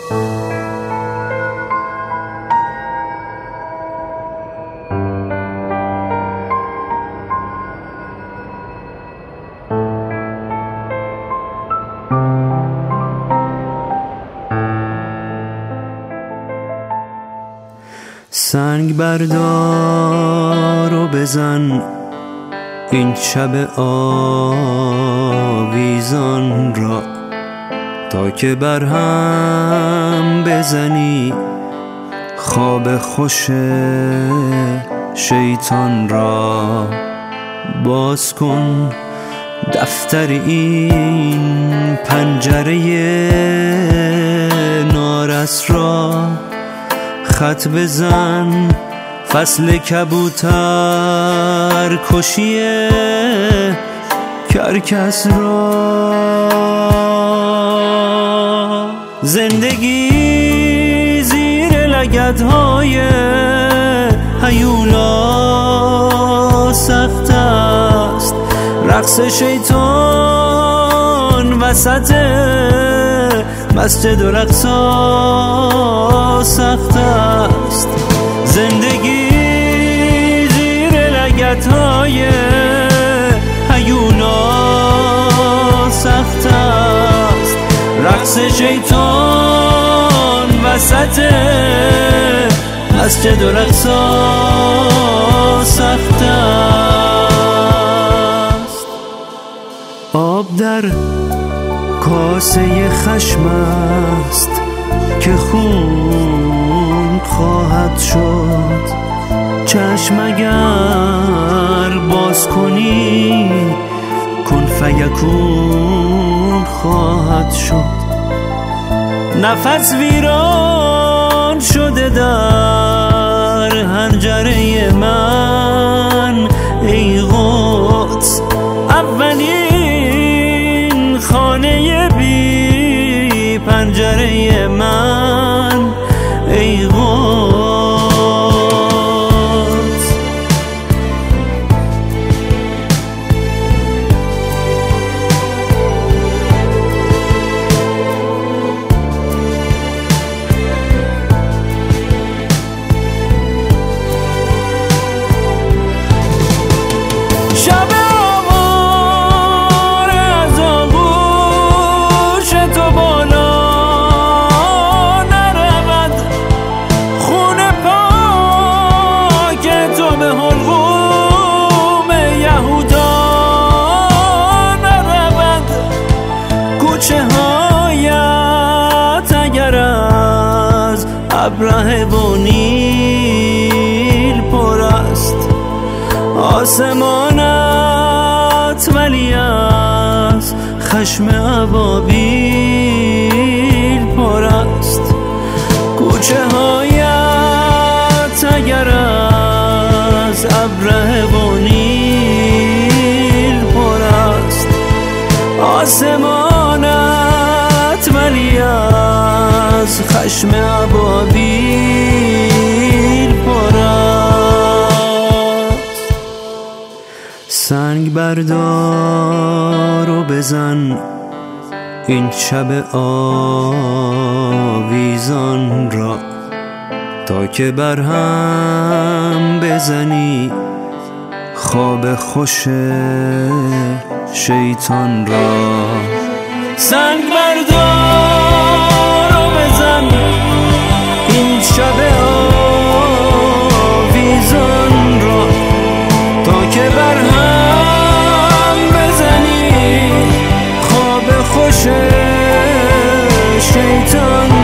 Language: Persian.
سنگ بردار و بزن این شب آویزان را، تا که بر هم بزنی خواب خوش شیطان را. باز کن دفتر این پنجره نارس را، خط بزن فصل کبوتر کشی کرکس را. زندگی زیر لگدهای هیولا سخت است، رقص شیطان وسط مسجد و رقصا سخت است. زندگی زیر لگدهای هیولا سخت است، رقص شیطان وسط مسجد و رقصا سخت است. آب در کاسه خشم است که خون خواهد شد، چشم اگر باز کنی کن فیکون خواهد شد. نفس ویران شده در حنجره من، ای قدس اولین خانه بی پنجره من، ای قدس. شب آوار از آغوش تو بالا نرود، خون پاک تو به حلقوم یهودا نرود. کوچه هایت اگر از ابره و نیل پر است، آسمانت ولی از خشم ابابیل پر است. کوچه هایت اگر از ابره و نیل پر است، آسمانت ولی از خشم ابابیل پر است. سنگ بردار و بزن این شب آویزان را، تا که بر هم بزنی خواب خوش شیطان را. سنگ بردار و بزن این شب آویزان را، تا که بر هم بزنی خواب خوش شیطان